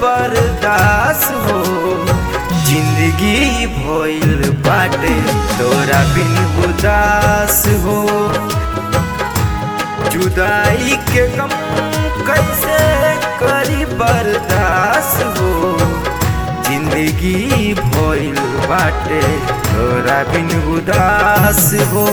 बर्दाश्त हो। जिंदगी भइल बाटे तोरा बिन उदास हो। जुदाई के गम कैसे करी बर्दाश्त हो। जिंदगी भइल बाटे तोरा बिन उदास हो।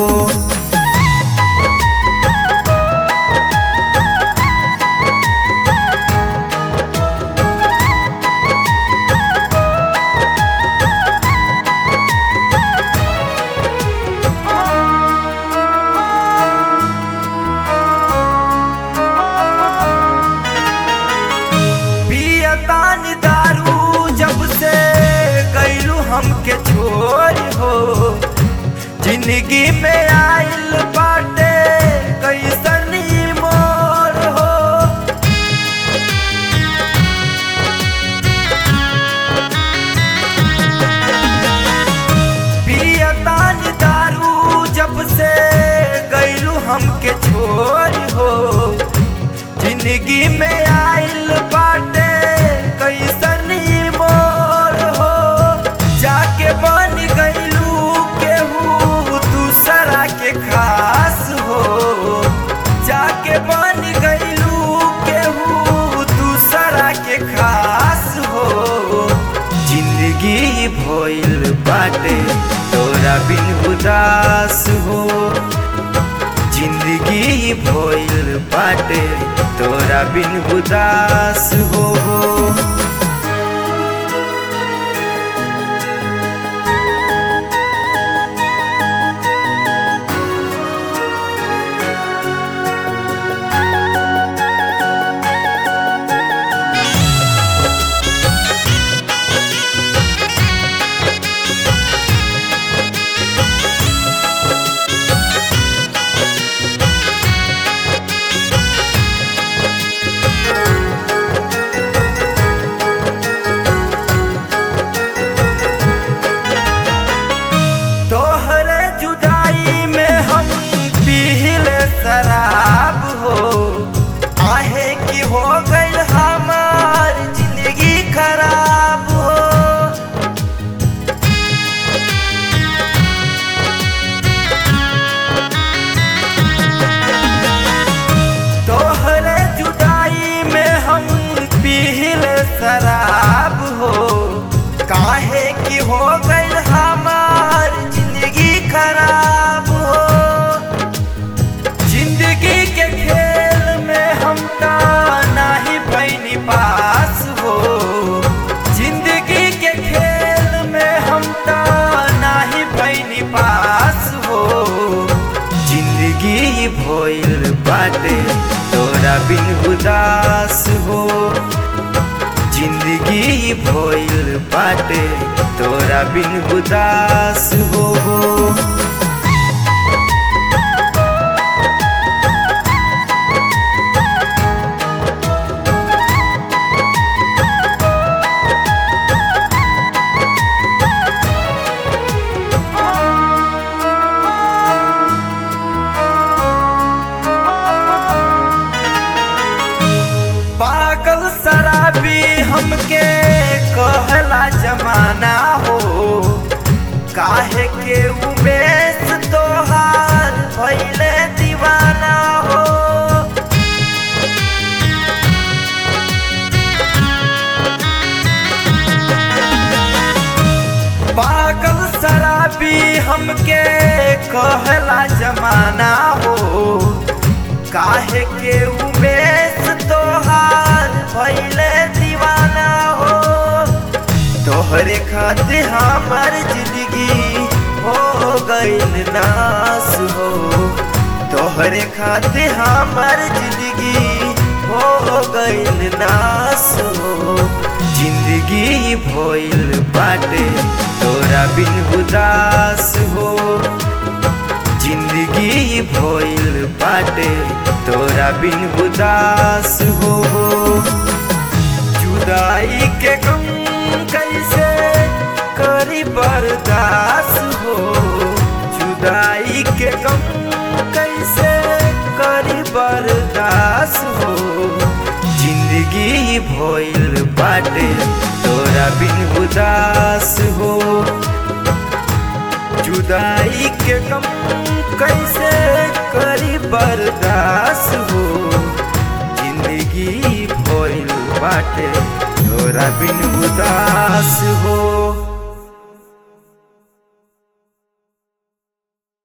तानी दारू जब से गईलू हमके छोड़ हो। जिंदगी में आइल बाटे कैसन मोर हो। पिया तानी दारू जब से गईलू हमके छोड़ हो। जिंदगी में आइल बाटे कैसन मोर हो। जाके बन गईलू केहू दूसरा के खास हो। जाके बन गईलू केहू दूसरा के खास हो। जिंदगी भइल बाटे तोरा बिन उदास हो। जिंदगी भइल बाटे तोरा बिन उदास हो। शराब हो आहे की हो गईल हमार जिंदगी खराब हो। तोहरे जुदाई में हम पीले शराब हो। काहे की हो गईल हमार जिंदगी खराब हो। जिंदगी के खेल में हम नाही भइनी पास हो। जिंदगी के खेल में हम नाही भइनी पास हो। जिंदगी भइल बाटे तोरा बिन उदास हो। जिंदगी भइल बाटे तोरा बिन उदास हो। पागल शराबी हमके कहला जमाना हो। काहे के उमेश तोहार भइले दीवाना हो। पागल शराबी हमके कहला जमाना हो। काहे के उमेश तोहार भइले दीवाना हो। तोहरे खातिर हमार जिंदगी हो गईल नास हो। तोहरे खातिर हमार जिंदगी हो गईल नास हो। जिंदगी भइल बाटे तोरा बिन उदास हो। जिंदगी भइल बाटे तोरा बिन उदास हो। जुदाई के गम कैसे करी बर्दाश्त हो। जुदाई के गम कैसे करी बर्दाश्त हो। जिंदगी भइल बाटे तोरा बिन उदास हो। जुदाई के गम कैसे करी बर्दाश्त हो। जिंदगी भइल बाटे तोरा बिन उदास हो।